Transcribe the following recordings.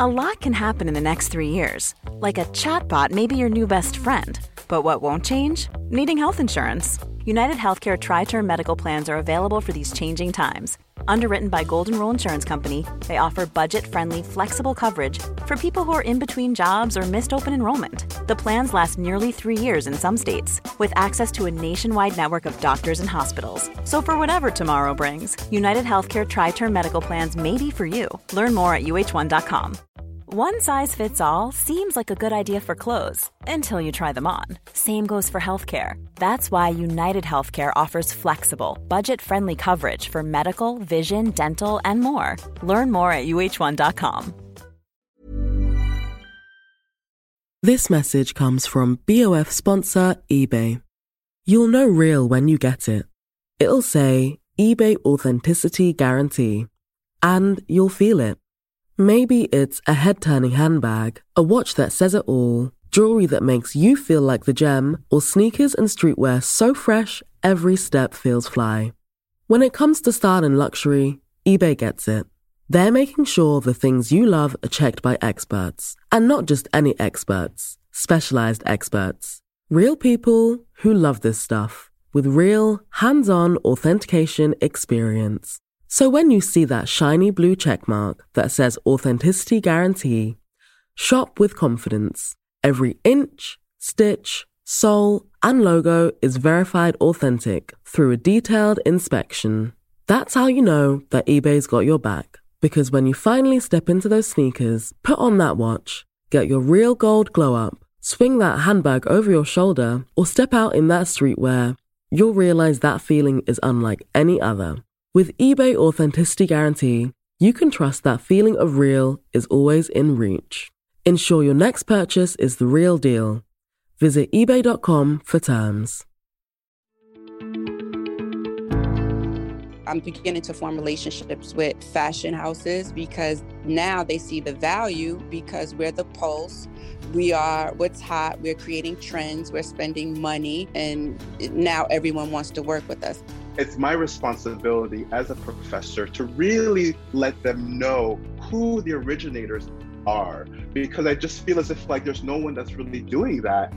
A lot can happen in the next 3 years. Like a chatbot may be your new best friend. But what won't change? Needing health insurance. United Healthcare Tri-Term Medical Plans are available for these changing times. Underwritten by Golden Rule Insurance Company, they offer budget-friendly, flexible coverage for people who are in between jobs or missed open enrollment. The plans last nearly 3 years in some states, with access to a nationwide network of doctors and hospitals. So for whatever tomorrow brings, United Healthcare Tri-Term Medical Plans may be for you. Learn more at uh1.com. One size fits all seems like a good idea for clothes until you try them on. Same goes for healthcare. That's why United Healthcare offers flexible, budget-friendly coverage for medical, vision, dental, and more. Learn more at uh1.com. This message comes from BOF sponsor eBay. You'll know real when you get it. It'll say eBay Authenticity Guarantee. And you'll feel it. Maybe it's a head-turning handbag, a watch that says it all, jewelry that makes you feel like the gem, or sneakers and streetwear so fresh, every step feels fly. When it comes to style and luxury, eBay gets it. They're making sure the things you love are checked by experts. And not just any experts, specialized experts. Real people who love this stuff, with real, hands-on authentication experience. So when you see that shiny blue checkmark that says Authenticity Guarantee, shop with confidence. Every inch, stitch, sole, and logo is verified authentic through a detailed inspection. That's how you know that eBay's got your back. Because when you finally step into those sneakers, put on that watch, get your real gold glow up, swing that handbag over your shoulder, or step out in that streetwear, you'll realize that feeling is unlike any other. With eBay Authenticity Guarantee, you can trust that feeling of real is always in reach. Ensure your next purchase is the real deal. Visit ebay.com for terms. I'm beginning to form relationships with fashion houses because now they see the value because we're the pulse. We are what's hot. We're creating trends. We're spending money. And now everyone wants to work with us. It's my responsibility as a professor to really let them know who the originators are, because I just feel as if like there's no one that's really doing that.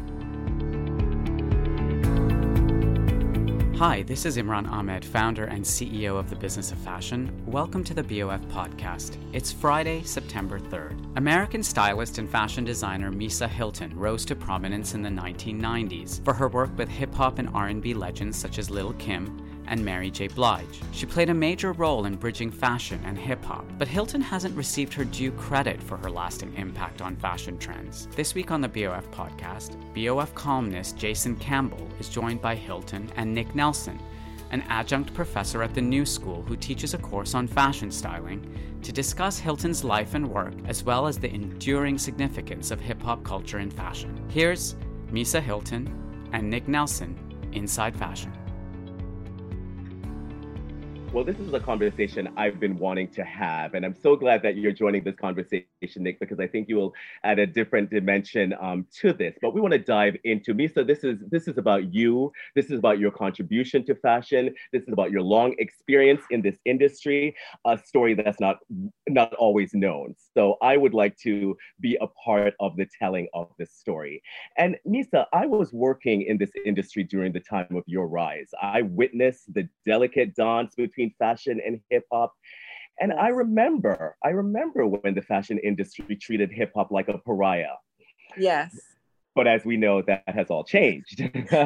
Hi, this is Imran Ahmed, founder and CEO of the Business of Fashion. Welcome to the BOF podcast. It's Friday, September 3rd. American stylist and fashion designer Misa Hylton rose to prominence in the 1990s for her work with hip-hop and R&B legends such as Lil' Kim and Mary J. Blige. She played a major role in bridging fashion and hip-hop, but Hylton hasn't received her due credit for her lasting impact on fashion trends. This week on the BOF podcast, BOF columnist Jason Campbell is joined by Hylton and Nick Nelson, an adjunct professor at the New School who teaches a course on fashion styling, to discuss Hylton's life and work as well as the enduring significance of hip-hop culture in fashion. Here's Misa Hylton and Nick Nelson, Inside Fashion. Well, this is a conversation I've been wanting to have, and I'm so glad that you're joining this conversation, Nick, because I think you will add a different dimension to this. But we want to dive into Misa. This is about you. This is about your contribution to fashion. This is about your long experience in this industry, a story that's not always known. So I would like to be a part of the telling of this story. And Misa, I was working in this industry during the time of your rise. I witnessed the delicate dance between fashion and hip hop. And I remember when the fashion industry treated hip hop like a pariah. Yes. But as we know, that has all changed.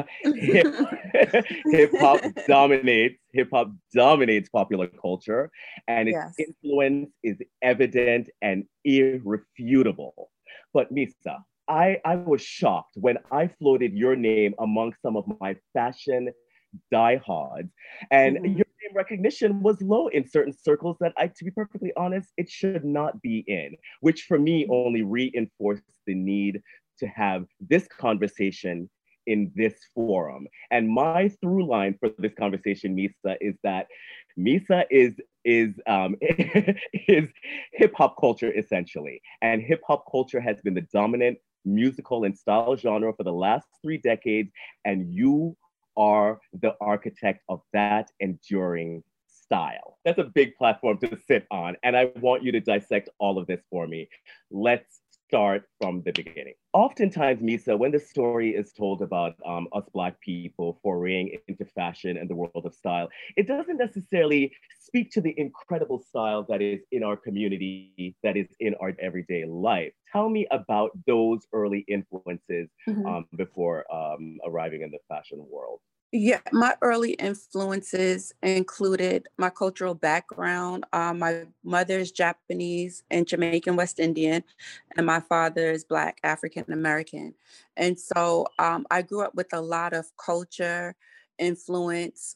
Hip hop dominates popular culture, and its influence is evident and irrefutable. But Misa, I was shocked when I floated your name among some of my fashion diehards, and your name recognition was low in certain circles that to be perfectly honest, it should not be in, which for me only reinforced the need to have this conversation in this forum. And my through line for this conversation, Misa, is that Misa is hip hop culture essentially, and hip hop culture has been the dominant musical and style genre for the last 3 decades, and you are the architect of that enduring style. That's a big platform to sit on. And I want you to dissect all of this for me. Let's start from the beginning. Oftentimes, Misa, when the story is told about us Black people foraying into fashion and the world of style, it doesn't necessarily speak to the incredible style that is in our community, that is in our everyday life. Tell me about those early influences before arriving in the fashion world. Yeah, my early influences included my cultural background. My mother is Japanese and Jamaican West Indian, and my father is Black African American. And so I grew up with a lot of culture influence.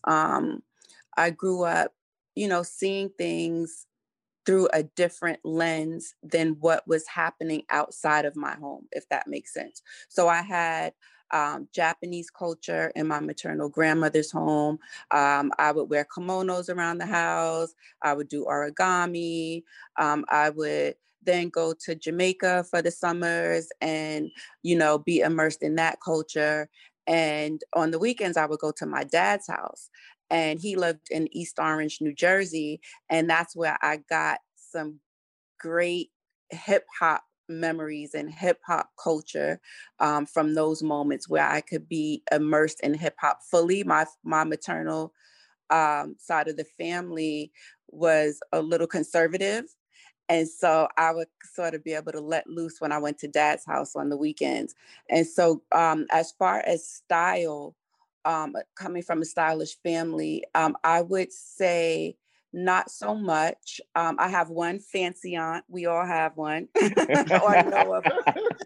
I grew up, seeing things through a different lens than what was happening outside of my home, if that makes sense. So I had Japanese culture in my maternal grandmother's home. I would wear kimonos around the house. I would do origami. I would then go to Jamaica for the summers and, be immersed in that culture. And on the weekends, I would go to my dad's house. And he lived in East Orange, New Jersey. And that's where I got some great hip hop memories and hip hop culture from those moments where I could be immersed in hip hop fully. My maternal side of the family was a little conservative. And so I would sort of be able to let loose when I went to dad's house on the weekends. And so as far as style, coming from a stylish family, I would say not so much. I have one fancy aunt. We all have one, or know of.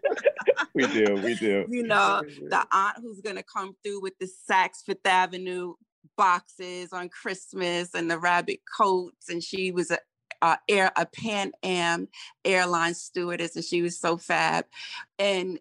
We do. The aunt who's going to come through with the Saks Fifth Avenue boxes on Christmas and the rabbit coats. And she was a Pan Am airline stewardess, and she was so fab. And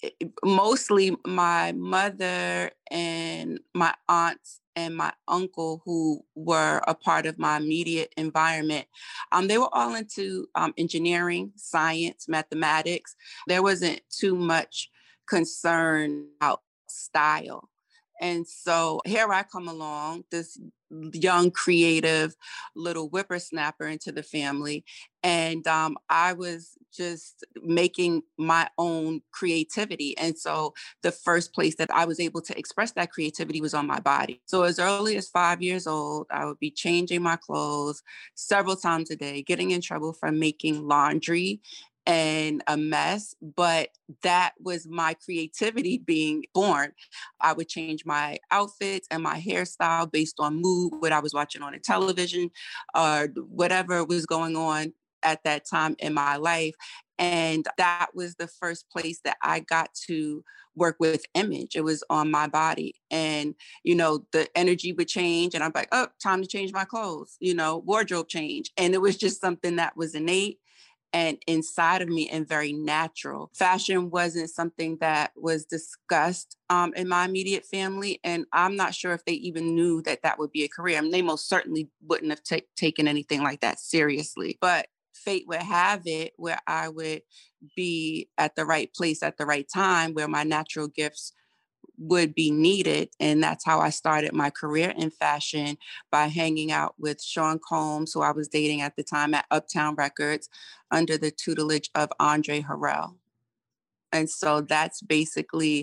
mostly my mother and my aunts and my uncle, who were a part of my immediate environment, they were all into engineering, science, mathematics. There wasn't too much concern about style. And so here I come along, this young, creative little whippersnapper into the family. And I was just making my own creativity. And so the first place that I was able to express that creativity was on my body. So as early as 5 years old, I would be changing my clothes several times a day, getting in trouble for making laundry and a mess, but that was my creativity being born. I would change my outfits and my hairstyle based on mood, what I was watching on the television, or whatever was going on at that time in my life. And that was the first place that I got to work with image. It was on my body. And, the energy would change and I'm like, oh, time to change my clothes, wardrobe change. And it was just something that was innate and inside of me and very natural. Fashion wasn't something that was discussed in my immediate family. And I'm not sure if they even knew that that would be a career. I mean, they most certainly wouldn't have taken anything like that seriously. But fate would have it where I would be at the right place at the right time, where my natural gifts would be needed. And that's how I started my career in fashion, by hanging out with Sean Combs, who I was dating at the time, at Uptown Records under the tutelage of Andre Harrell. And so that's basically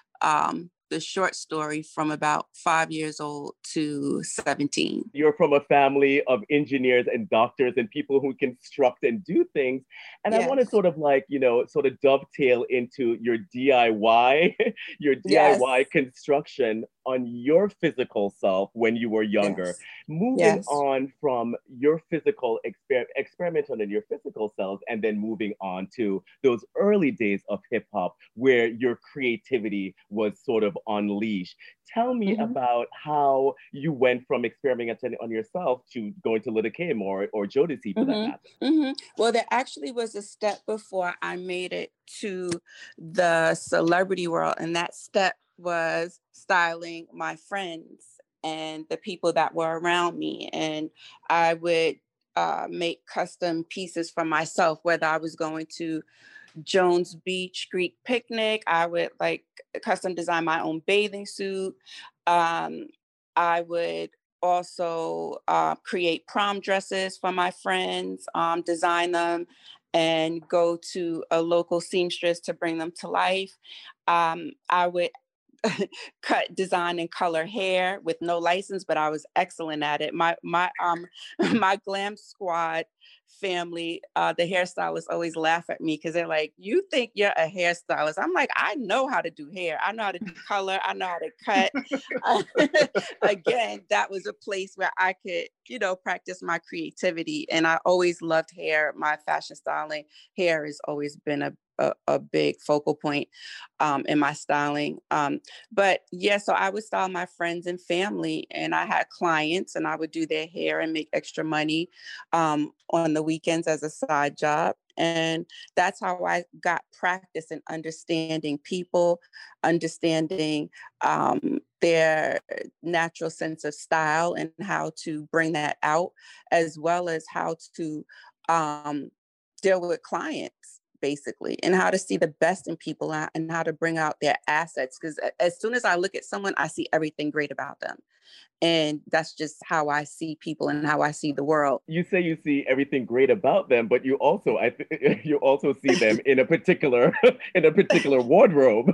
the short story from about 5 years old to 17. You're from a family of engineers and doctors and people who construct and do things. And yes. I want to sort of dovetail into your DIY, your DIY construction on your physical self when you were younger. Yes. Moving on from your physical experimenting on your physical self, and then moving on to those early days of hip hop where your creativity was sort of unleashed. Tell me about how you went from experimenting on yourself to going to Lil' Kim or Jodeci for that matter. Well, there actually was a step before I made it to the celebrity world, and that step was styling my friends and the people that were around me. And I would make custom pieces for myself, whether I was going to Jones Beach Greek picnic. I would custom design my own bathing suit. I would also create prom dresses for my friends, design them, and go to a local seamstress to bring them to life. I would cut, design, and color hair with no license, but I was excellent at it. My my glam squad family, the hairstylists always laugh at me because they're like, "You think you're a hairstylist?" I'm like, "I know how to do hair. I know how to do color. I know how to cut." Again, that was a place where I could, practice my creativity, and I always loved hair. My fashion styling, hair has always been a big focal point in my styling. But yeah, so I would style my friends and family, and I had clients, and I would do their hair and make extra money on the weekends as a side job. And that's how I got practice in understanding people, understanding their natural sense of style and how to bring that out, as well as how to deal with clients, basically, and how to see the best in people and how to bring out their assets. Because as soon as I look at someone, I see everything great about them. And that's just how I see people and how I see the world. You say you see everything great about them, but you also, you also see them in a particular wardrobe.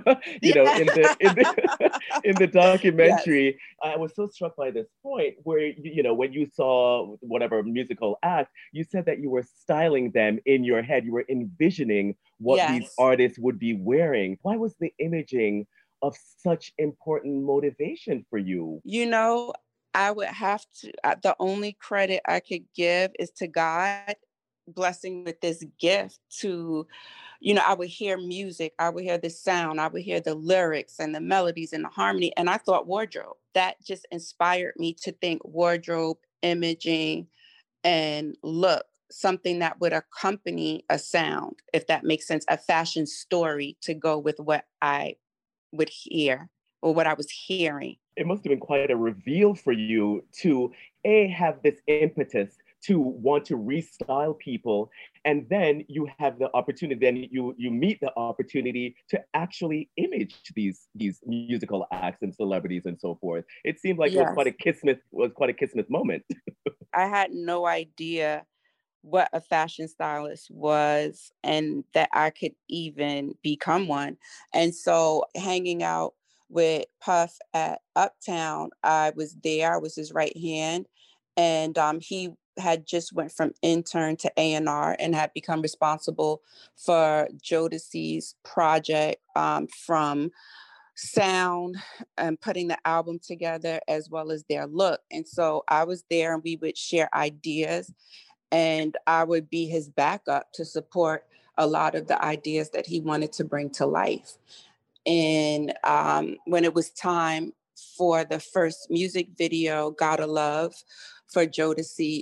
In the documentary, yes. I was so struck by this point where when you saw whatever musical act, you said that you were styling them in your head. You were envisioning what yes. these artists would be wearing. Why was the imaging of such important motivation for you? I would have to, the only credit I could give is to God blessing with this gift to, I would hear music, I would hear the sound, I would hear the lyrics and the melodies and the harmony. And I thought wardrobe, that just inspired me to think wardrobe, imaging, and look, something that would accompany a sound, if that makes sense, a fashion story to go with what I would hear or what I was hearing. It must have been quite a reveal for you to have this impetus to want to restyle people, and then you have the opportunity, then you meet the opportunity to actually image these musical acts and celebrities and so forth. It seemed like yes. it was quite a kismet moment. I had no idea what a fashion stylist was and that I could even become one. And so hanging out with Puff at Uptown, I was there, I was his right hand. And he had just went from intern to A&R and had become responsible for Jodeci's project from sound and putting the album together, as well as their look. And so I was there and we would share ideas, and I would be his backup to support a lot of the ideas that he wanted to bring to life. And when it was time for the first music video, Gotta Love, for Jodeci,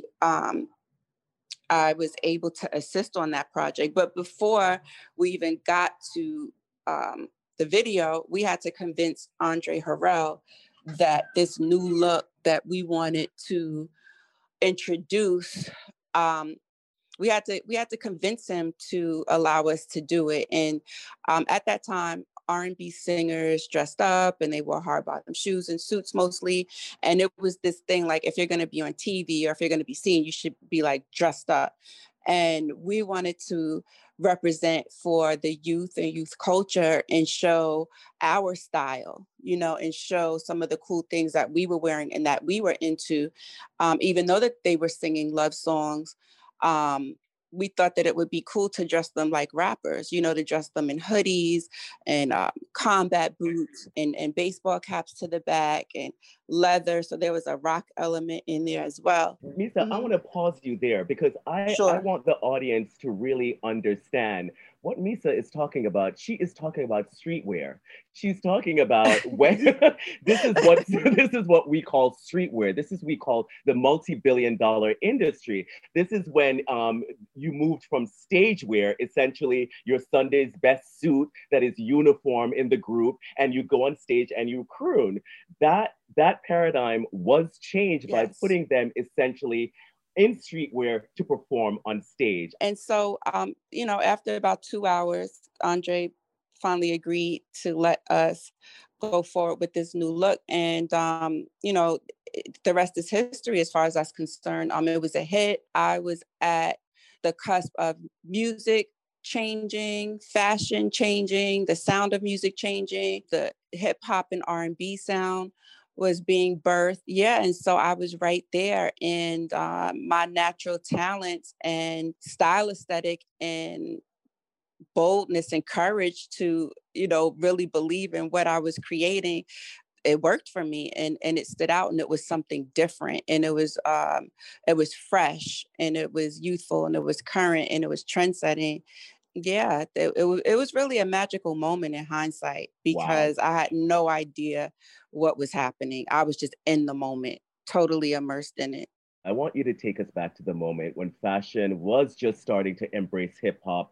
I was able to assist on that project. But before we even got to the video, we had to convince Andre Harrell that this new look that we wanted to introduce, we had to convince him to allow us to do it. And at that time, R&B singers dressed up and they wore hard bottom shoes and suits mostly. And it was this thing like, if you're going to be on TV or if you're going to be seen, you should be like dressed up. And we wanted to represent for the youth and youth culture and show our style, and show some of the cool things that we were wearing and that we were into. Even though that they were singing love songs, we thought that it would be cool to dress them like rappers, to dress them in hoodies and combat boots and baseball caps to the back and leather. So there was a rock element in there as well. Misa, mm-hmm. I want to pause you there because I want the audience to really understand what Misa is talking about. She is talking about streetwear. She's talking about when this is what we call streetwear. This is we call the multi-billion-dollar industry. This is when you moved from stage wear, essentially your Sunday's best suit that is uniform in the group, and you go on stage and you croon. That paradigm was changed by putting them essentially in streetwear to perform on stage. And so, after about 2 hours, Andre finally agreed to let us go forward with this new look. And, the rest is history as far as that's concerned. It was a hit. I was at the cusp of music changing, fashion changing, the sound of music changing, the hip hop and R&B sound was being birthed. Yeah. And so I was right there, and my natural talents and style aesthetic and boldness and courage to, really believe in what I was creating, it worked for me, and it stood out, and it was something different, and it was fresh, and it was youthful, and it was current, and it was trend setting. Yeah, it was really a magical moment in hindsight, Wow. because I had no idea what was happening. I was just in the moment, totally immersed in it. I want you to take us back to the moment when fashion was just starting to embrace hip hop,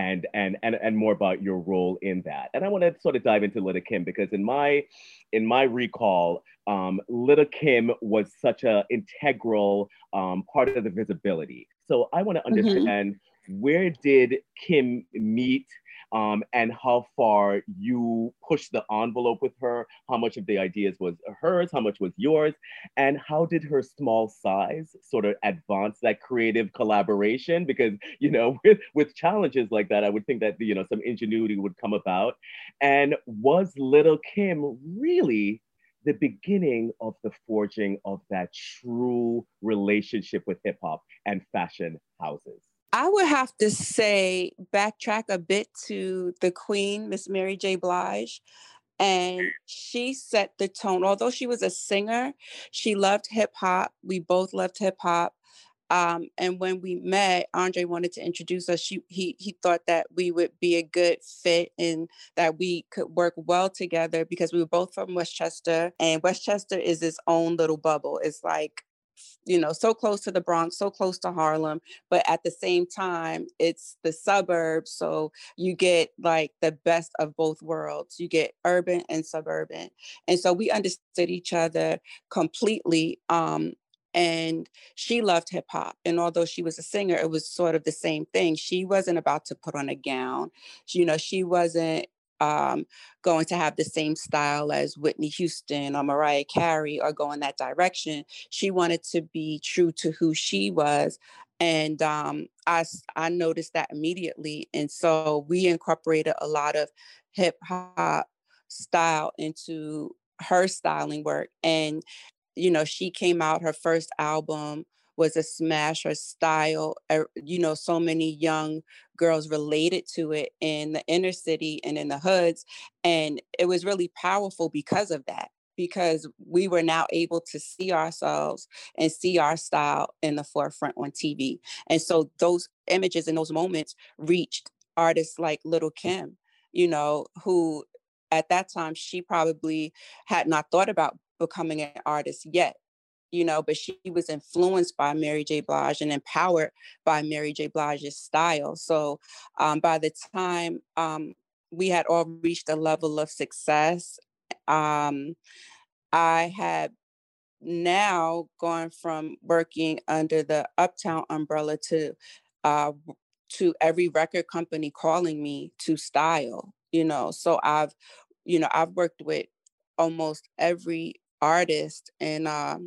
and more about your role in that. And I want to sort of dive into Little Kim, because in my recall, Little Kim was such a integral part of the visibility. So I want to Mhm. understand, where did Kim meet, and how far you pushed the envelope with her? How much of the ideas was hers? How much was yours? And how did her small size sort of advance that creative collaboration? Because, with challenges like that, I would think that, some ingenuity would come about. And was Little Kim really the beginning of the forging of that true relationship with hip hop and fashion houses? I would have to say, backtrack a bit to the Queen, Miss Mary J. Blige. And she set the tone. Although she was a singer, she loved hip hop. We both loved hip hop. And when we met, Andre wanted to introduce us. He thought that we would be a good fit, and that we could work well together, because we were both from Westchester, and Westchester is its own little bubble. It's like, so close to the Bronx, so close to Harlem, but at the same time, it's the suburbs. So you get like the best of both worlds. You get urban and suburban. And so we understood each other completely. And she loved hip hop. And although she was a singer, it was sort of the same thing. She wasn't about to put on a gown. She wasn't um, going to have the same style as Whitney Houston or Mariah Carey, or go in that direction. She wanted to be true to who she was. And I noticed that immediately. And so we incorporated a lot of hip hop style into her styling work. And she came out, her first album was a smash. Her style, so many young girls related to it in the inner city and in the hoods. And it was really powerful because of that, because we were now able to see ourselves and see our style in the forefront on TV. And so those images and those moments reached artists like Little Kim, who at that time, she probably had not thought about becoming an artist yet, but she was influenced by Mary J. Blige and empowered by Mary J. Blige's style. So by the time we had all reached a level of success, um, I had now gone from working under the Uptown umbrella uh, to every record company calling me to style. So I've worked with almost every artist in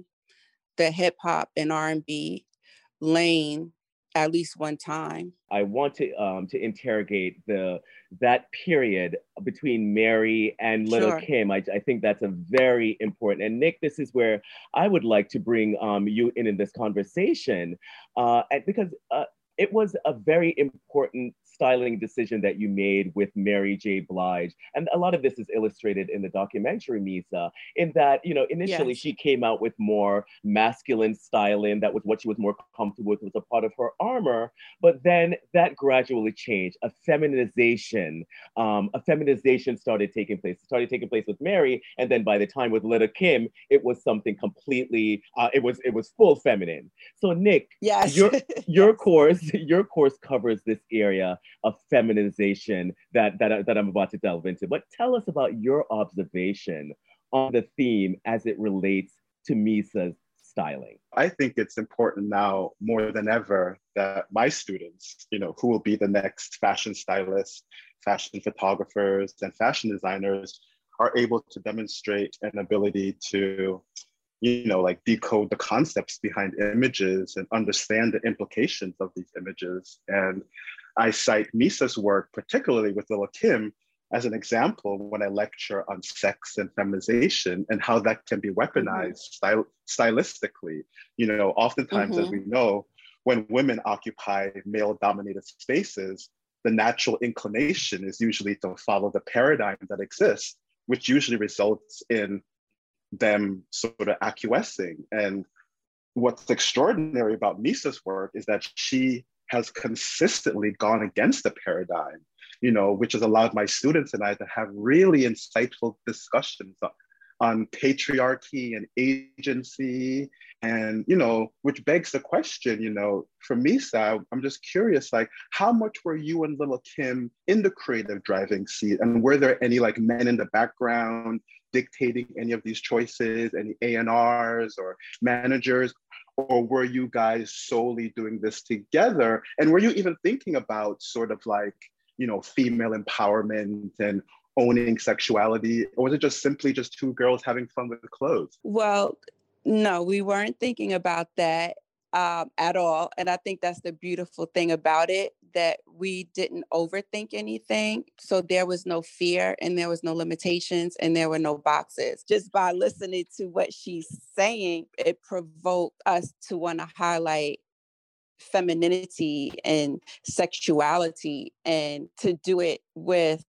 the hip hop and R&B lane at least one time. I want to interrogate that period between Mary and Little Sure. Kim. I think that's a very important. And Nick, this is where I would like to bring you in this conversation, because it was a very important styling decision that you made with Mary J. Blige. And a lot of this is illustrated in the documentary, Misa, in that, initially Yes. she came out with more masculine styling. That was what she was more comfortable with, was a part of her armor. But then that gradually changed. A feminization started taking place. It started taking place with Mary. And then by the time with Little Kim, it was something completely, it was full feminine. So Nick, Yes. your Yes. course covers this area of feminization that I'm about to delve into. But tell us about your observation on the theme as it relates to Misa's styling. I think it's important now more than ever that my students, who will be the next fashion stylists, fashion photographers, and fashion designers, are able to demonstrate an ability to like decode the concepts behind images and understand the implications of these images. And I cite Misa's work, particularly with Lil' Kim, as an example when I lecture on sex and feminization and how that can be weaponized stylistically. Oftentimes, as we know, when women occupy male-dominated spaces, the natural inclination is usually to follow the paradigm that exists, which usually results in them sort of acquiescing. And what's extraordinary about Misa's work is that she has consistently gone against the paradigm, which has allowed my students and I to have really insightful discussions on patriarchy and agency. And, which begs the question, for Misa, I'm just curious, like, how much were you and Lil' Kim in the creative driving seat? And were there any like men in the background dictating any of these choices, any A&Rs or managers? Or were you guys solely doing this together? And were you even thinking about sort of like, female empowerment and owning sexuality? Or was it just simply just two girls having fun with the clothes? Well, no, we weren't thinking about that at all. And I think that's the beautiful thing about it, that we didn't overthink anything. So there was no fear and there was no limitations and there were no boxes. Just by listening to what she's saying, it provoked us to want to highlight femininity and sexuality, and to do it with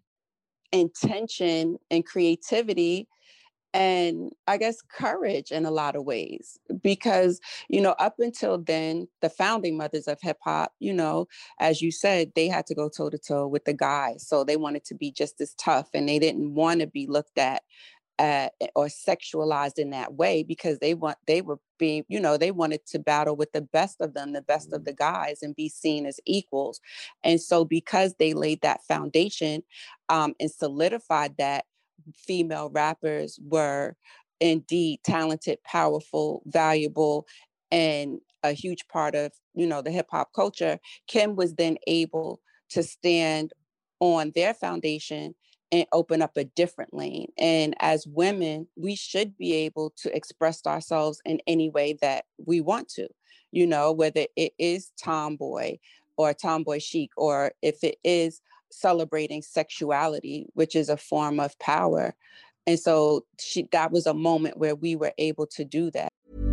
intention and creativity and I guess courage in a lot of ways. Because, up until then, the founding mothers of hip hop, as you said, they had to go toe to toe with the guys. So they wanted to be just as tough, and they didn't want to be looked at or sexualized in that way, because they were being, they wanted to battle with the best of them, the best of the guys, and be seen as equals. And so because they laid that foundation and solidified that, female rappers were indeed talented, powerful, valuable, and a huge part of, the hip hop culture. Kim was then able to stand on their foundation and open up a different lane. And as women, we should be able to express ourselves in any way that we want to, whether it is tomboy or tomboy chic, or if it is celebrating sexuality, which is a form of power. And so that was a moment where we were able to do that.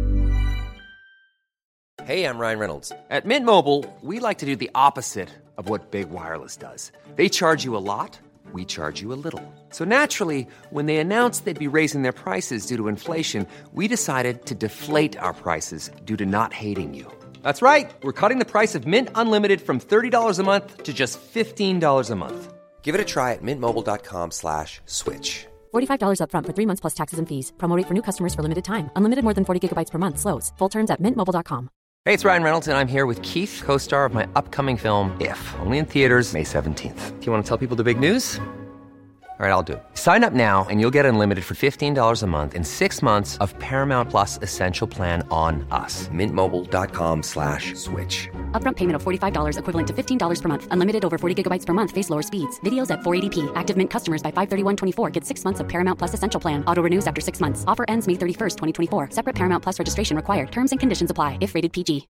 Hey, I'm Ryan Reynolds. At Mint Mobile, we like to do the opposite of what Big Wireless does. They charge you a lot, we charge you a little. So naturally, when they announced they'd be raising their prices due to inflation, we decided to deflate our prices due to not hating you. That's right. We're cutting the price of Mint Unlimited from $30 a month to just $15 a month. Give it a try at mintmobile.com/switch. $45 up front for 3 months plus taxes and fees. Promo rate for new customers for limited time. Unlimited more than 40 gigabytes per month slows. Full terms at mintmobile.com. Hey, it's Ryan Reynolds, and I'm here with Keith, co-star of my upcoming film, If, only in theaters May 17th. Do you want to tell people the big news? All right, I'll do it. Sign up now and you'll get unlimited for $15 a month and 6 months of Paramount Plus Essential Plan on us. mintmobile.com/switch. Upfront payment of $45 equivalent to $15 per month. Unlimited over 40 gigabytes per month. Face lower speeds. Videos at 480p. Active Mint customers by 531.24 get 6 months of Paramount Plus Essential Plan. Auto renews after 6 months. Offer ends May 31st, 2024. Separate Paramount Plus registration required. Terms and conditions apply if rated PG.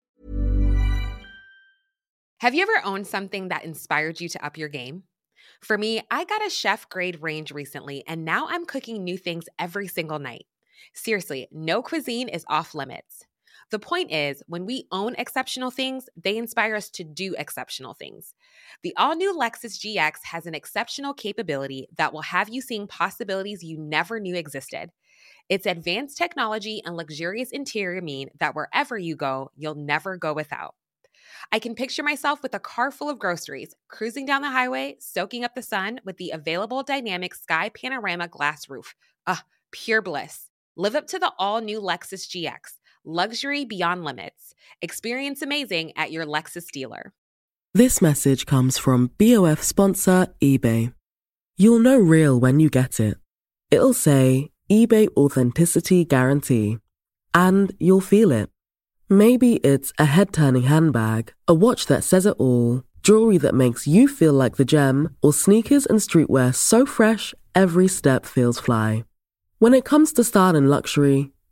Have you ever owned something that inspired you to up your game? For me, I got a chef-grade range recently, and now I'm cooking new things every single night. Seriously, no cuisine is off limits. The point is, when we own exceptional things, they inspire us to do exceptional things. The all-new Lexus GX has an exceptional capability that will have you seeing possibilities you never knew existed. Its advanced technology and luxurious interior mean that wherever you go, you'll never go without. I can picture myself with a car full of groceries, cruising down the highway, soaking up the sun with the available dynamic sky panorama glass roof. Pure bliss. Live up to the all-new Lexus GX. Luxury beyond limits. Experience amazing at your Lexus dealer. This message comes from BOF sponsor eBay. You'll know real when you get it. It'll say eBay Authenticity Guarantee. And you'll feel it. Maybe it's a head-turning handbag, a watch that says it all, jewelry that makes you feel like the gem, or sneakers and streetwear so fresh, every step feels fly. When it comes to style and luxury,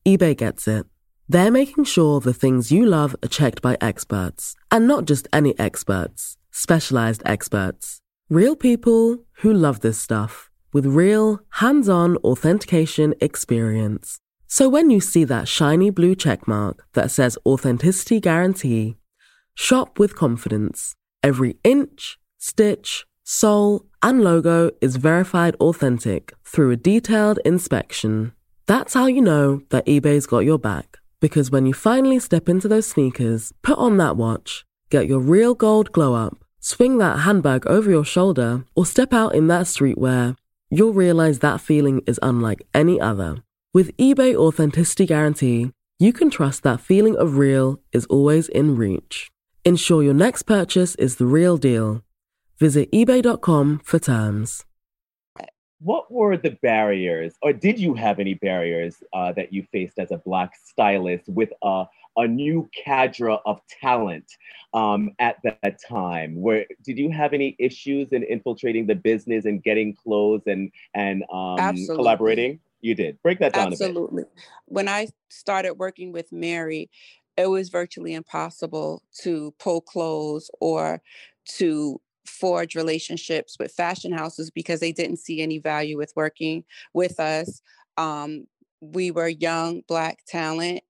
eBay gets it. They're making sure the things you love are checked by experts. And not just any experts, specialized experts. Real people who love this stuff, with real, hands-on authentication experience. So when you see that shiny blue checkmark that says Authenticity Guarantee, shop with confidence. Every inch, stitch, sole, and logo is verified authentic through a detailed inspection. That's how you know that eBay's got your back. Because when you finally step into those sneakers, put on that watch, get your real gold glow up, swing that handbag over your shoulder, or step out in that streetwear, you'll realize that feeling is unlike any other. With eBay Authenticity Guarantee, you can trust that feeling of real is always in reach. Ensure your next purchase is the real deal. Visit ebay.com for terms. What were the barriers, or did you have any barriers that you faced as a Black stylist with a new cadre of talent at that time? Did you have any issues in infiltrating the business and getting clothes and collaborating? You did. Break that down a bit. Absolutely. When I started working with Mary, it was virtually impossible to pull clothes or to forge relationships with fashion houses because they didn't see any value with working with us. We were young Black talent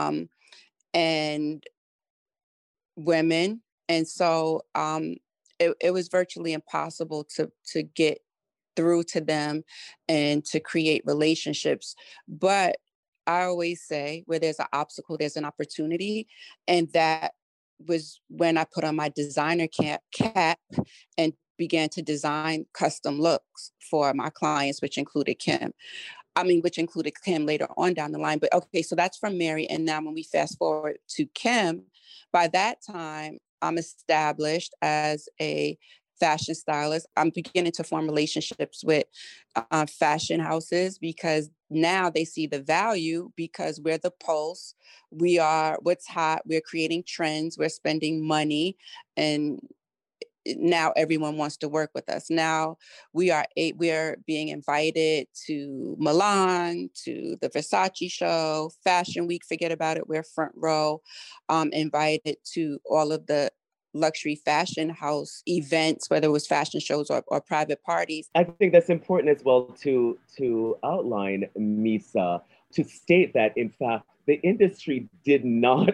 and women. And so it was virtually impossible to get through to them and to create relationships. But I always say where there's an obstacle, there's an opportunity. And that was when I put on my designer cap and began to design custom looks for my clients, which included Kim later on down the line. But okay, so that's from Mary. And now when we fast forward to Kim, by that time, I'm established as a fashion stylist. I'm beginning to form relationships with fashion houses because now they see the value because we're the pulse. We are what's hot. We're creating trends. We're spending money. And now everyone wants to work with us. Now we are being invited to Milan, to the Versace show, Fashion Week, forget about it. We're front row, invited to all of the luxury fashion house events, whether it was fashion shows or private parties. I think that's important as well to outline, Misa, to state that in fact, the industry did not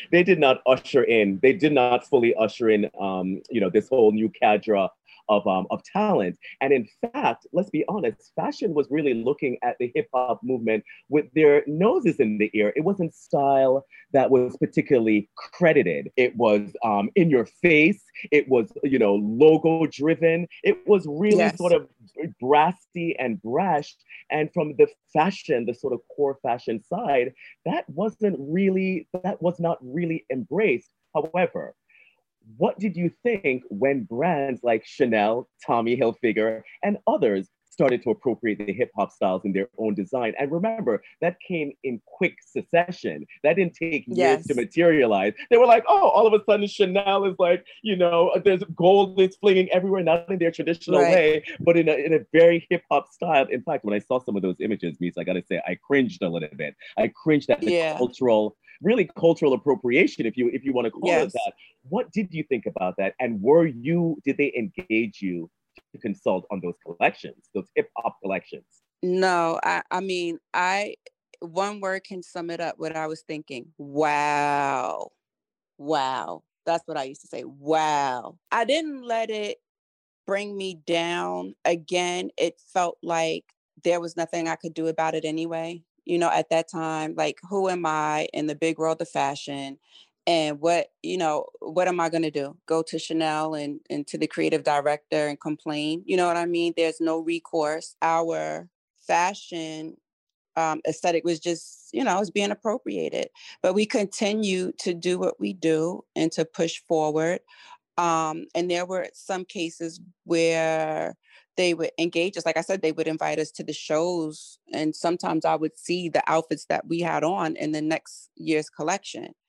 fully usher in, this whole new cadre of talent. And in fact, let's be honest, fashion was really looking at the hip hop movement with their noses in the air. It wasn't style that was particularly credited. It was in your face. It was, logo driven. It was really sort of brassy and brash. And from the sort of core fashion side, that was not really embraced. However, what did you think when brands like Chanel, Tommy Hilfiger, and others started to appropriate the hip hop styles in their own design? And remember, that came in quick succession. That didn't take years to materialize. They were like, oh, all of a sudden Chanel is like, there's gold is flinging everywhere, not in their traditional way, but in a very hip hop style. In fact, when I saw some of those images, Mies, I gotta say, I cringed a little bit. I cringed at the cultural appropriation, if you want to call it that. What did you think about that? And did they engage you to consult on those collections, those hip hop collections? No, I mean, one word can sum it up what I was thinking. Wow. That's what I used to say. Wow. I didn't let it bring me down. Again, it felt like there was nothing I could do about it anyway. At that time, like, who am I in the big world of fashion? And what am I going to do? Go to Chanel and to the creative director and complain? You know what I mean? There's no recourse. Our fashion aesthetic was just, it's being appropriated. But we continue to do what we do and to push forward. And there were some cases where they would engage us. Like I said, they would invite us to the shows. And sometimes I would see the outfits that we had on in the next year's collection.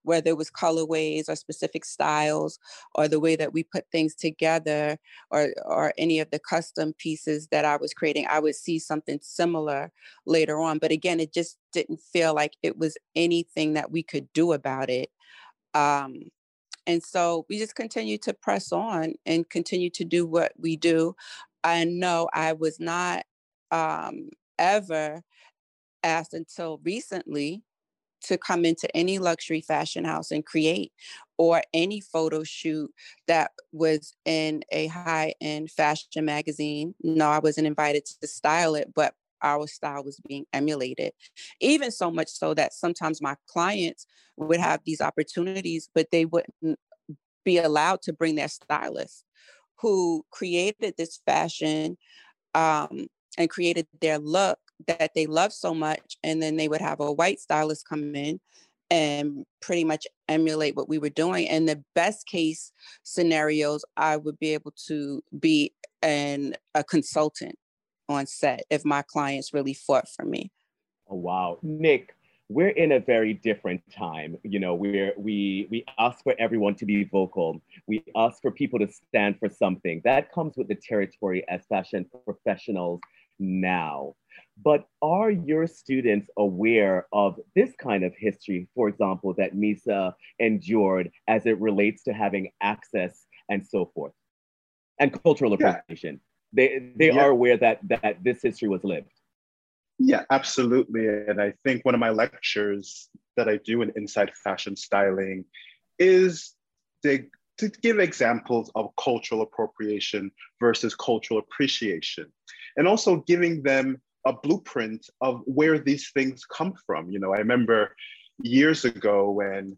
whether it was colorways or specific styles or the way that we put things together or any of the custom pieces that I was creating, I would see something similar later on. But again, it just didn't feel like it was anything that we could do about it. And so we just continue to press on and continue to do what we do. I know I was not ever asked until recently to come into any luxury fashion house and create, or any photo shoot that was in a high-end fashion magazine. No, I wasn't invited to style it, but our style was being emulated. Even so much so that sometimes my clients would have these opportunities, but they wouldn't be allowed to bring their stylist who created this fashion and created their look that they love so much. And then they would have a white stylist come in and pretty much emulate what we were doing. And the best case scenarios, I would be able to be a consultant on set if my clients really fought for me. Oh, wow. Nick, we're in a very different time. You know, we ask for everyone to be vocal. We ask for people to stand for something. That comes with the territory as fashion professionals now. But are your students aware of this kind of history, for example, that Misa endured as it relates to having access and so forth, and cultural appreciation? They are aware that this history was lived. Yeah, absolutely. And I think one of my lectures that I do in Inside Fashion Styling is to give examples of cultural appropriation versus cultural appreciation, and also giving them a blueprint of where these things come from. You know, I remember years ago when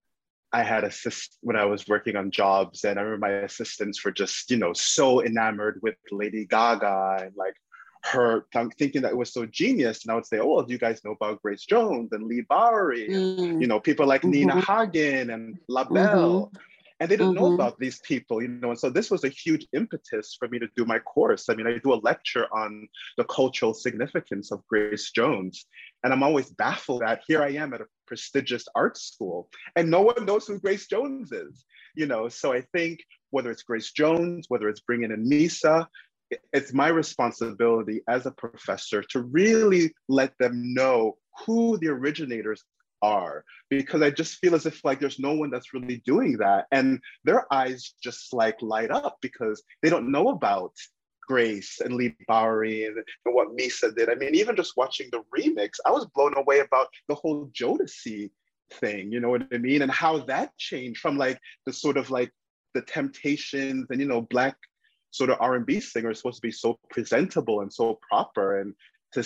I was working on jobs, and I remember my assistants were just, you know, so enamored with Lady Gaga and like her thinking that it was so genius. And I would say, oh, well, do you guys know about Grace Jones and Lee Bowery? And, you know, people like Nina Hagen and La Belle. And they didn't know about these people, you know, and so this was a huge impetus for me to do my course. I mean, I do a lecture on the cultural significance of Grace Jones, and I'm always baffled that here I am at a prestigious art school, and no one knows who Grace Jones is, you know. So I think whether it's Grace Jones, whether it's bringing in Misa, it's my responsibility as a professor to really let them know who the originators are, because I just feel as if like there's no one that's really doing that, and their eyes just like light up because they don't know about Grace and Lee Bowery and what Misa did. I mean, even just watching the remix, I was blown away about the whole Jodeci thing, you know what I mean, and how that changed from like the sort of like the Temptations and, you know, Black sort of R&B singers supposed to be so presentable and so proper, and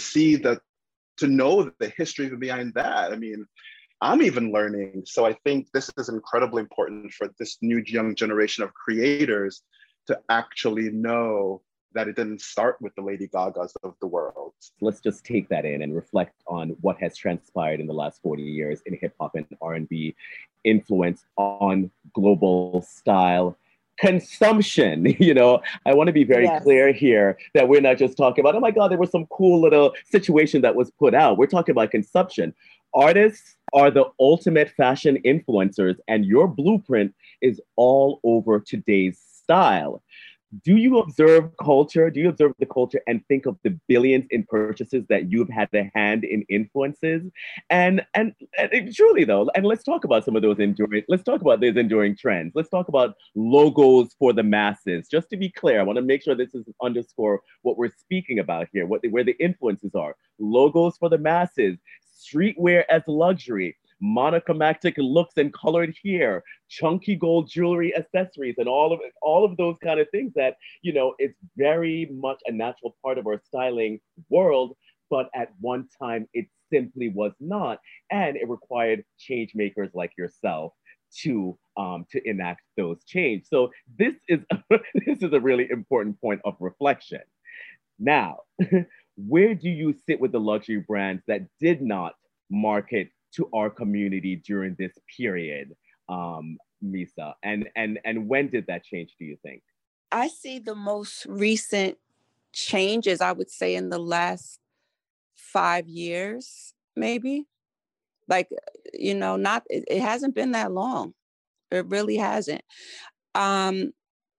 to know the history behind that. I mean, I'm even learning. So I think this is incredibly important for this new young generation of creators to actually know that it didn't start with the Lady Gagas of the world. Let's just take that in and reflect on what has transpired in the last 40 years in hip hop and R&B influence on global style consumption. You know, I want to be very clear here that we're not just talking about, oh my God, there was some cool little situation that was put out. We're talking about consumption. Artists are the ultimate fashion influencers, and your blueprint is all over today's style. Do you observe culture? Do you observe the culture and think of the billions in purchases that you've had a hand in influences? And truly though, and let's talk about some of those enduring trends. Let's talk about logos for the masses. Just to be clear, I want to make sure this is underscore what we're speaking about here, where the influences are. Logos for the masses, streetwear as luxury, monochromatic looks and colored hair, chunky gold jewelry, accessories, and all of those kind of things that, you know, it's very much a natural part of our styling world, but at one time it simply was not, and it required change makers like yourself to enact those change. So this is a really important point of reflection. Now, where do you sit with the luxury brands that did not market to our community during this period, Misa? And when did that change, do you think? I see the most recent changes, I would say, in the last 5 years, maybe. Like, not, it hasn't been that long. It really hasn't. And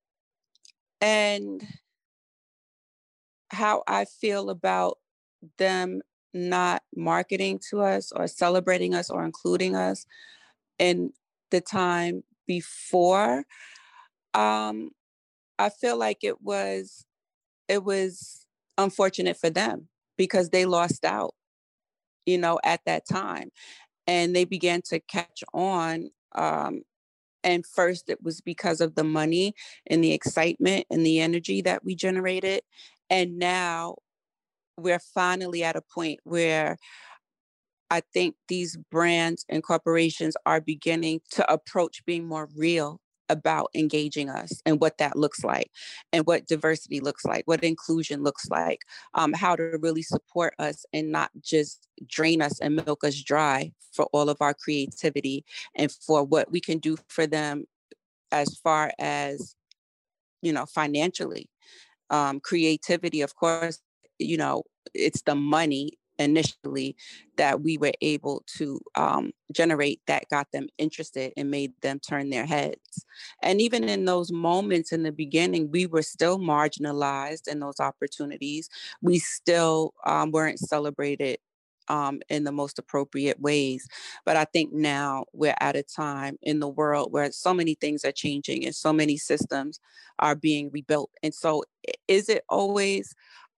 how I feel about them not marketing to us or celebrating us or including us in the time before, I feel like it was unfortunate for them because they lost out, at that time, and they began to catch on. And first, it was because of the money and the excitement and the energy that we generated, and now we're finally at a point where I think these brands and corporations are beginning to approach being more real about engaging us and what that looks like and what diversity looks like, what inclusion looks like, how to really support us and not just drain us and milk us dry for all of our creativity and for what we can do for them as far as, financially. Creativity, of course, it's the money initially that we were able to generate that got them interested and made them turn their heads. And even in those moments in the beginning, we were still marginalized in those opportunities. We still weren't celebrated in the most appropriate ways. But I think now we're at a time in the world where so many things are changing and so many systems are being rebuilt. And so is it always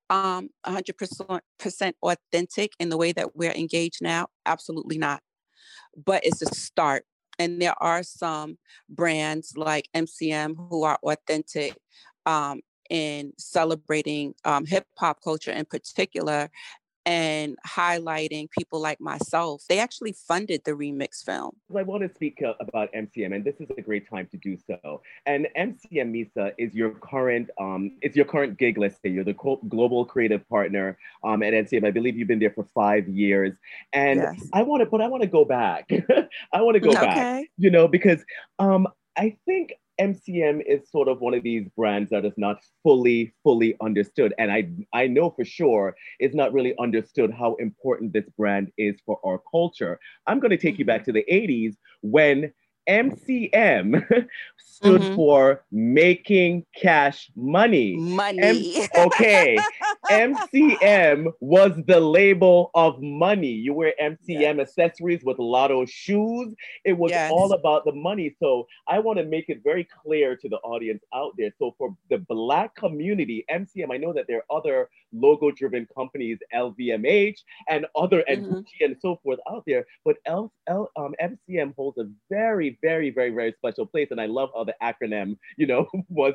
100% authentic in the way that we're engaged now? Absolutely not. But it's a start. And there are some brands like MCM who are authentic in celebrating hip hop culture in particular and highlighting people like myself. They actually funded the remix film. I want to speak about MCM, and this is a great time to do so. And MCM, Misa, is your current gig list. You're the global creative partner at MCM. I believe you've been there for 5 years. And yes. I want to go back. I want to go back, because I think MCM is sort of one of these brands that is not fully understood. And I know for sure it's not really understood how important this brand is for our culture. I'm going to take you back to the 80s when MCM stood for making cash money. Okay. MCM was the label of money. You wear MCM accessories with Lotto shoes. It was all about the money. So I want to make it very clear to the audience out there. So for the Black community, MCM, I know that there are other logo-driven companies, LVMH and other and Gucci and so forth out there, but MCM holds a very, very, very, very special place. And I love how the acronym, was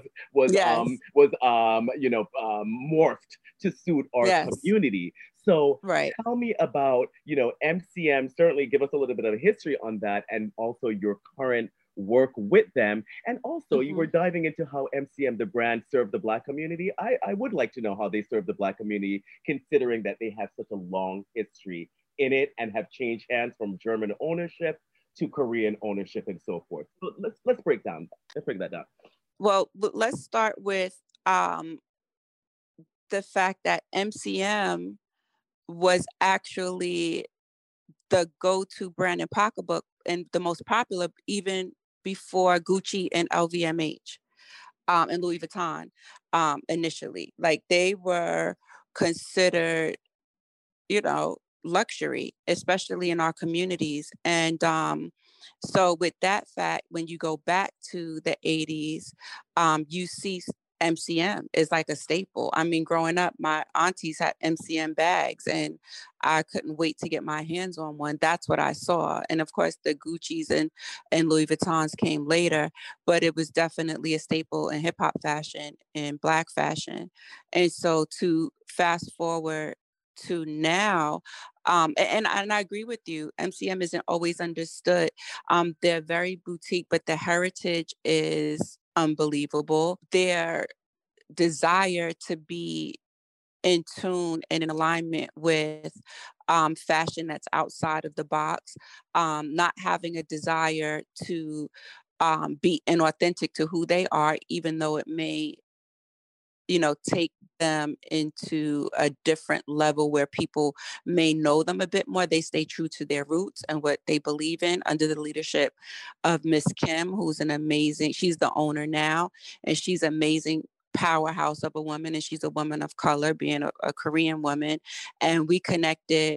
morphed to suit our community. So tell me about, MCM, certainly give us a little bit of a history on that and also your current work with them. And also you were diving into how MCM, the brand, served the Black community. I would like to know how they serve the Black community, considering that they have such a long history in it and have changed hands from German ownership to Korean ownership and so forth. So let's break that down. Well, let's start with the fact that MCM was actually the go-to brand in pocketbook and the most popular even before Gucci and LVMH and Louis Vuitton initially. Like they were considered, luxury, especially in our communities. And so with that fact, when you go back to the 80s, you see MCM is like a staple. I mean, growing up, my aunties had MCM bags and I couldn't wait to get my hands on one. That's what I saw. And of course, the Gucci's and Louis Vuittons came later, but it was definitely a staple in hip hop fashion and Black fashion. And so to fast forward to now, and I agree with you, MCM isn't always understood. They're very boutique, but the heritage is unbelievable. Their desire to be in tune and in alignment with fashion that's outside of the box, not having a desire to be inauthentic to who they are, even though it may, take them into a different level where people may know them a bit more. They stay true to their roots and what they believe in under the leadership of Miss Kim, who's she's the owner now, and she's amazing powerhouse of a woman, and she's a woman of color, being a Korean woman. And we connected,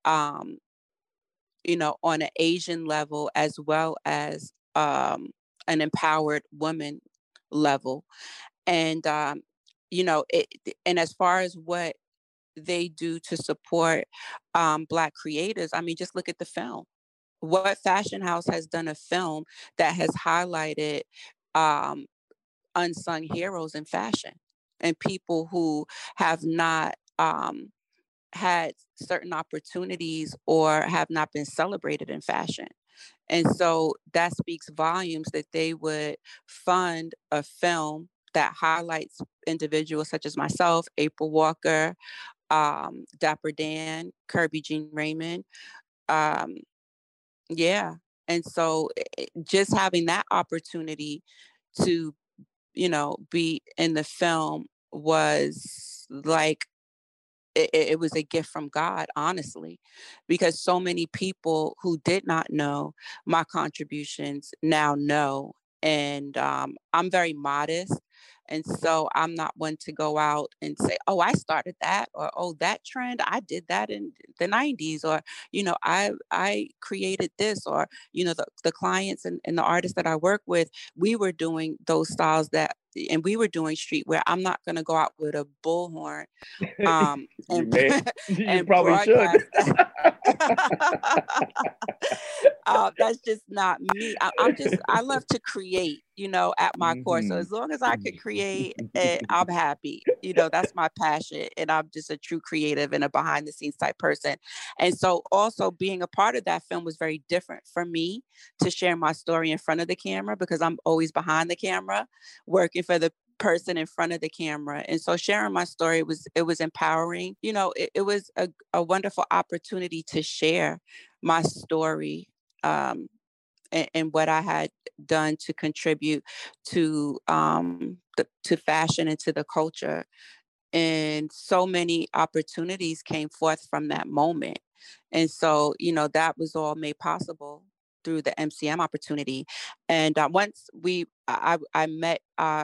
on an Asian level as well as an empowered woman level. And, and as far as what they do to support Black creators, I mean, just look at the film. What Fashion House has done a film that has highlighted unsung heroes in fashion and people who have not had certain opportunities or have not been celebrated in fashion. And so that speaks volumes that they would fund a film that highlights individuals such as myself, April Walker, Dapper Dan, Kirby Jean Raymond. Yeah. And so just having that opportunity to, be in the film was like, it was a gift from God, honestly, because so many people who did not know my contributions now know. And I'm very modest. And so I'm not one to go out and say, oh, I started that, or, oh, that trend, I did that in the 90s, or, I created this, or, the clients and the artists that I work with, we were doing those styles and we were doing streetwear. I'm not going to go out with a bullhorn you and probably should. That's just not me. I love to create, at my core. So as long as I could create it, I'm happy. That's my passion. And I'm just a true creative and a behind the scenes type person. And so also being a part of that film was very different for me to share my story in front of the camera, because I'm always behind the camera working for the person in front of the camera. And so sharing my story was empowering. It was a wonderful opportunity to share my story and what I had done to contribute to to fashion and to the culture. And so many opportunities came forth from that moment. And so, that was all made possible through the MCM opportunity. And once I met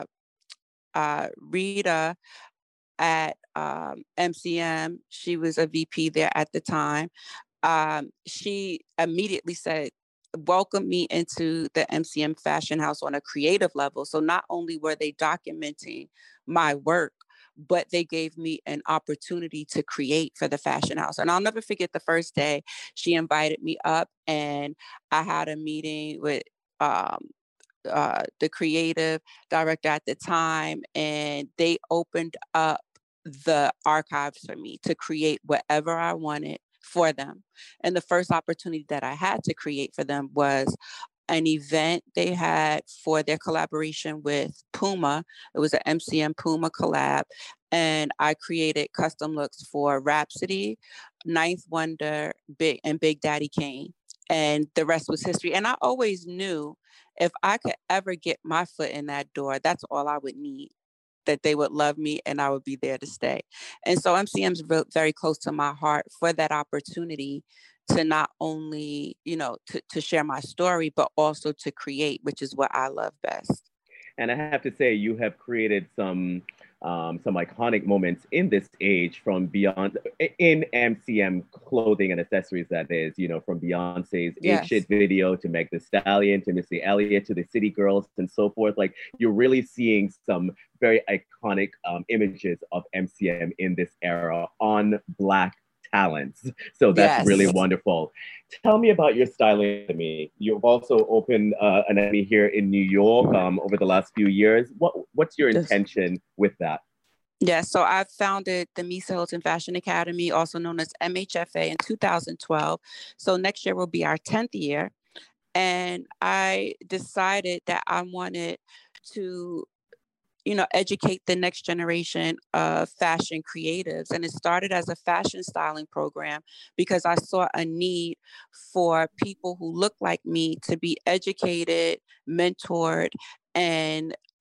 Rita at MCM. She was a VP there at the time. She immediately said, welcome me into the MCM Fashion House on a creative level. So not only were they documenting my work, but they gave me an opportunity to create for the Fashion House. And I'll never forget the first day she invited me up, and I had a meeting with the creative director at the time, and they opened up the archives for me to create whatever I wanted for them. And the first opportunity that I had to create for them was an event they had for their collaboration with Puma. It was an MCM Puma collab. And I created custom looks for Rhapsody, Ninth Wonder, Big Daddy Kane. And the rest was history. And I always knew if I could ever get my foot in that door, that's all I would need, that they would love me and I would be there to stay. And so MCM is very close to my heart for that opportunity to not only, to share my story, but also to create, which is what I love best. And I have to say, you have created some iconic moments in this age from beyond in MCM clothing and accessories. That is, from Beyonce's Yes. Ape Shit video to Meg Thee Stallion to Missy Elliott to the City Girls and so forth. Like, you're really seeing some very iconic images of MCM in this era on Black talents. So that's Yes. really wonderful. Tell me about your styling academy. You've also opened an academy here in New York over the last few years. What's your intention with that? Yeah, so I founded the Misa Hilton Fashion Academy, also known as MHFA, in 2012. So next year will be our 10th year. And I decided that I wanted to educate the next generation of fashion creatives. And it started as a fashion styling program because I saw a need for people who look like me to be educated, mentored, and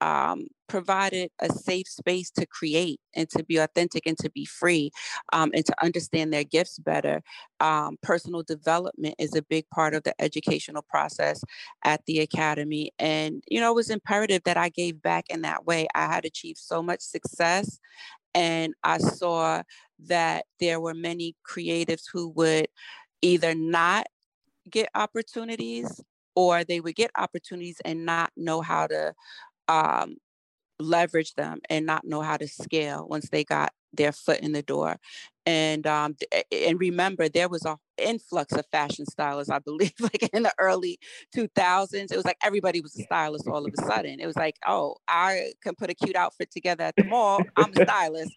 provided a safe space to create and to be authentic and to be free, and to understand their gifts better. Personal development is a big part of the educational process at the Academy. And, it was imperative that I gave back in that way. I had achieved so much success, and I saw that there were many creatives who would either not get opportunities, or they would get opportunities and not know how to leverage them and not know how to scale once they got their foot in the door. And remember, there was an influx of fashion stylists, I believe, like in the early 2000s. It was like everybody was a stylist all of a sudden. It was like, oh, I can put a cute outfit together at the mall. I'm a stylist.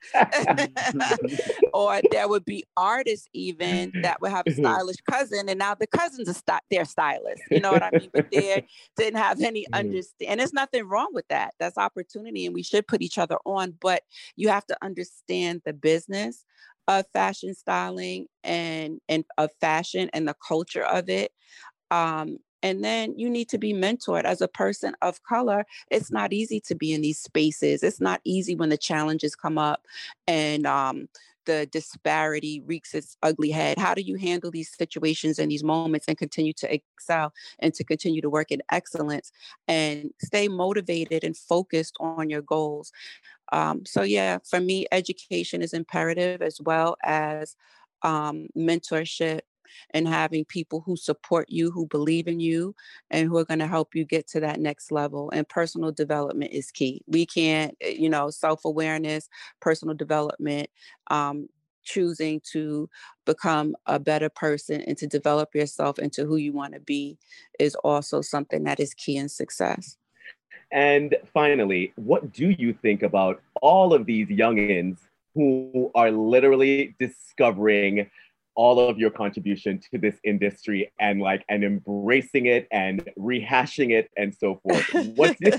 Or there would be artists even that would have a stylish cousin, and now the cousins are they're stylists. You know what I mean? But they didn't have any understanding. And there's nothing wrong with that. That's opportunity, and we should put each other on. But you have to understand the business of fashion styling and of fashion and the culture of it. And then you need to be mentored as a person of color. It's not easy to be in these spaces. It's not easy when the challenges come up and the disparity wreaks its ugly head. How do you handle these situations and these moments and continue to excel and to continue to work in excellence and stay motivated and focused on your goals? So yeah, for me, education is imperative, as well as mentorship and having people who support you, who believe in you, and who are going to help you get to that next level. And personal development is key. We can't, self-awareness, personal development, choosing to become a better person and to develop yourself into who you want to be is also something that is key in success. And finally, what do you think about all of these youngins who are literally discovering all of your contribution to this industry and embracing it and rehashing it and so forth? What do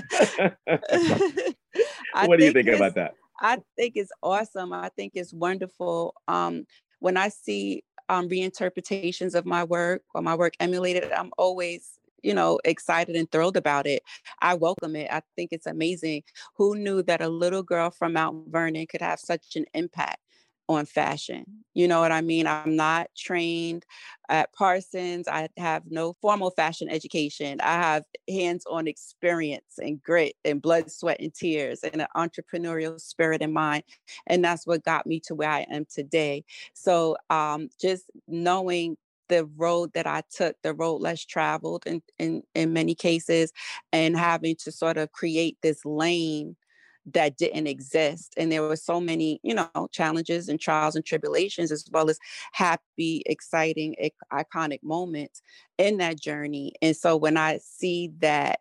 you think about that? I think it's awesome. I think it's wonderful. When I see reinterpretations of my work or my work emulated, I'm always excited and thrilled about it. I welcome it. I think it's amazing. Who knew that a little girl from Mount Vernon could have such an impact on fashion? You know what I mean? I'm not trained at Parsons. I have no formal fashion education. I have hands-on experience and grit and blood, sweat, and tears and an entrepreneurial spirit in mind. And that's what got me to where I am today. So just knowing the road that I took, the road less traveled in many cases, and having to sort of create this lane that didn't exist. And there were so many, challenges and trials and tribulations, as well as happy, exciting, iconic moments in that journey. And so when I see that,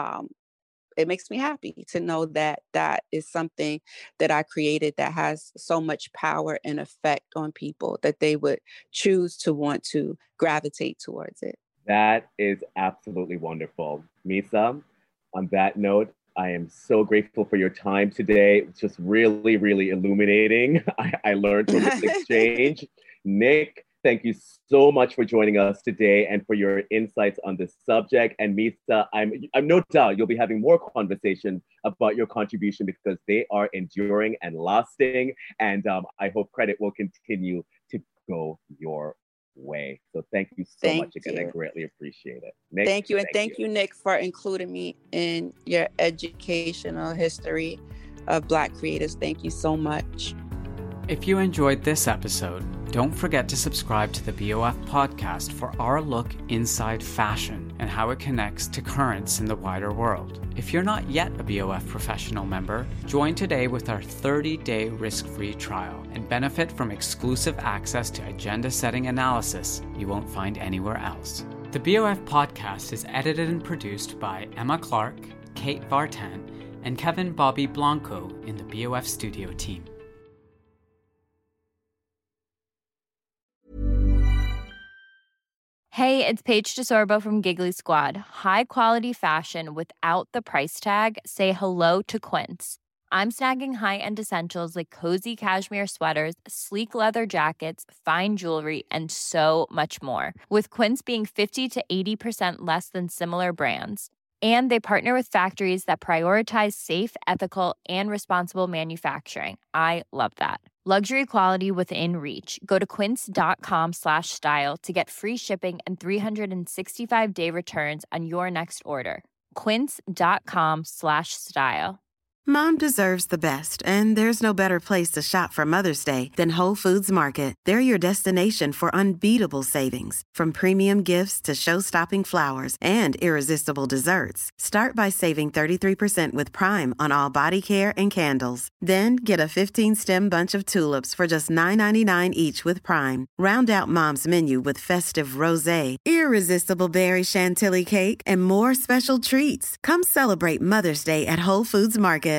it makes me happy to know that that is something that I created that has so much power and effect on people that they would choose to want to gravitate towards it. That is absolutely wonderful. Misa, on that note, I am so grateful for your time today. It's just really, really illuminating. I learned from this exchange. Nick, thank you so much for joining us today and for your insights on this subject. And Misa, I'm no doubt you'll be having more conversations about your contribution because they are enduring and lasting. And I hope credit will continue to go your way. So thank you so much again. I greatly appreciate it. Nick, thank you. And thank you, Nick, for including me in your educational history of Black creatives. Thank you so much. If you enjoyed this episode, don't forget to subscribe to the BOF podcast for our look inside fashion and how it connects to currents in the wider world. If you're not yet a BOF professional member, join today with our 30-day risk-free trial and benefit from exclusive access to agenda-setting analysis you won't find anywhere else. The BOF podcast is edited and produced by Emma Clark, Kate Vartan, and Kevin Bobby Blanco in the BOF studio team. Hey, it's Paige DeSorbo from Giggly Squad. High quality fashion without the price tag. Say hello to Quince. I'm snagging high-end essentials like cozy cashmere sweaters, sleek leather jackets, fine jewelry, and so much more. With Quince being 50 to 80% less than similar brands. And they partner with factories that prioritize safe, ethical, and responsible manufacturing. I love that. Luxury quality within reach. Go to quince.com/style to get free shipping and 365-day returns on your next order. Quince.com/style. Mom deserves the best, and there's no better place to shop for Mother's Day than Whole Foods Market. They're your destination for unbeatable savings, from premium gifts to show-stopping flowers and irresistible desserts. Start by saving 33% with Prime on all body care and candles. Then get a 15-stem bunch of tulips for just $9.99 each with Prime. Round out Mom's menu with festive rosé, irresistible berry chantilly cake, and more special treats. Come celebrate Mother's Day at Whole Foods Market.